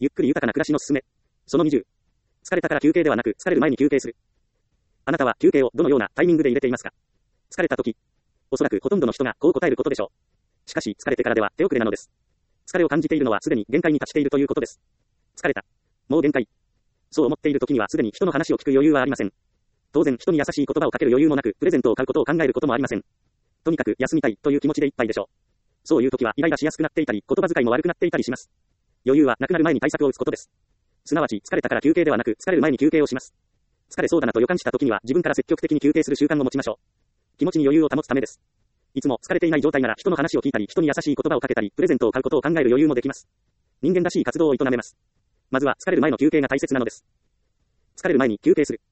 ゆっくり豊かな暮らしのすすめ。その20。疲れたから休憩ではなく、疲れる前に休憩する。あなたは休憩をどのようなタイミングで入れていますか？疲れた時。おそらくほとんどの人がこう答えることでしょう。しかし、疲れてからでは手遅れなのです。疲れを感じているのはすでに限界に達しているということです。疲れた。もう限界。そう思っている時にはすでに人の話を聞く余裕はありません。当然人に優しい言葉をかける余裕もなく、プレゼントを買うことを考えることもありません。とにかく休みたいという気持ちでいっぱいでしょう。そういう時はイライラしやすくなっていたり、言葉遣いも悪くなっていたりします。余裕はなくなる前に対策を打つことです。すなわち疲れたから休憩ではなく、疲れる前に休憩をします。疲れそうだなと予感した時には自分から積極的に休憩する習慣を持ちましょう。気持ちに余裕を保つためです。いつも疲れていない状態なら人の話を聞いたり、人に優しい言葉をかけたり、プレゼントを買うことを考える余裕もできます。人間らしい活動を営めます。まずは疲れる前の休憩が大切なのです。疲れる前に休憩する。